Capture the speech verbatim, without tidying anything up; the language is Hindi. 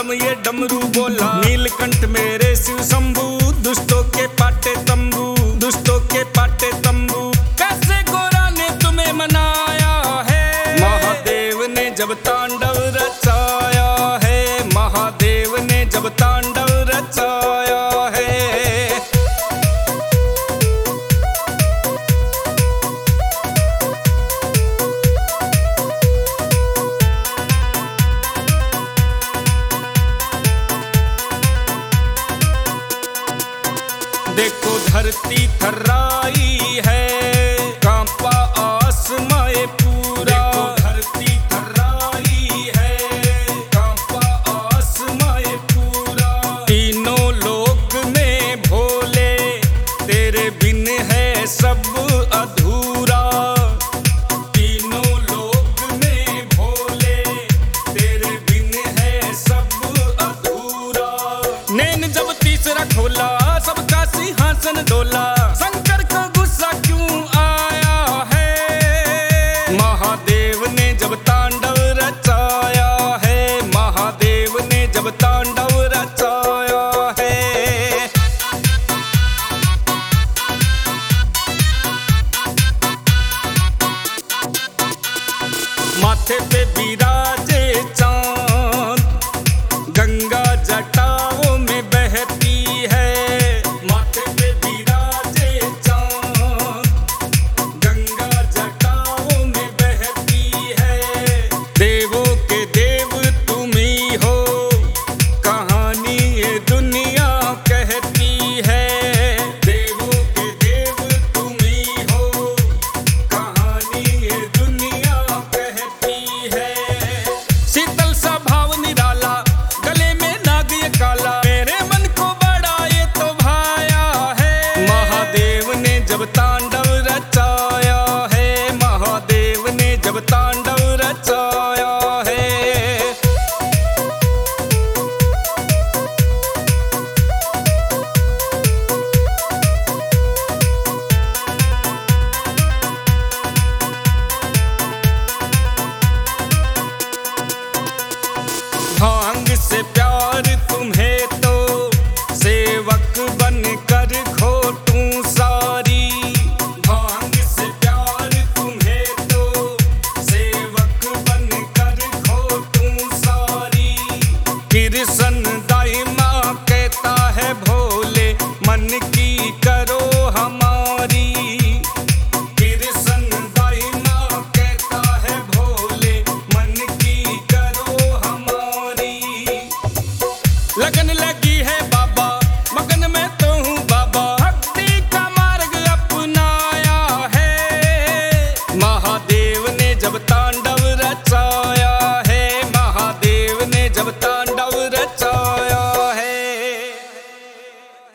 डम ये डमरू बोला, नीलकंठ मेरे शिव शंभू, दुष्टों के पाटे तंबू, दुष्टों के पाटे तंबू। कैसे गोरा ने तुम्हें मनाया है, महादेव ने जब तांडव रचाया है, महादेव ने जब तांडव रचाया है। देखो धरती थर्राई है, कांपा आसमां पूरा। देखो धरती थर्राई है, कांपा आसमां पूरा। तीनों लोक में भोले, तेरे बिन है सब अधूरा। तीनों लोक में भोले, तेरे बिन है सब अधूरा। नैन जब तीसरा खोला, सबका सिंहासन डोला। शंकर को गुस्सा क्यों आया है, महादेव ने जब तांडव रचाया है, महादेव ने जब तांडव रचाया है। माथे पे बिराजे चांद, गंगा जटाओं में बहती है। माथे पे बिराजे चांद, गंगा जटाओं में बहती है। देवों के देव तुम ही हो, कहानी ये दुनिया कहती है। देवों के देव तुम ही हो, कहानी ये दुनिया कहती है। शीतल सा भाव निराला, गले में नाग ये काला, मेरे मन को बड़ा ये तो भाया है। महादेव ने जब तांडव रचाया है, महादेव ने जब तांडव रचाया है। भांग से प्यार तुम्हें तो, सेवक बन कर घोटूं सारी। भांग से प्यार तुम्हें तो, सेवक बन कर घोटूं सारी। कृष्ण दाईमा कहता है भोले, मन की करो हमारी। कृष्ण दाईमा कहता है भोले, मन की करो हमारी। लगन लगी है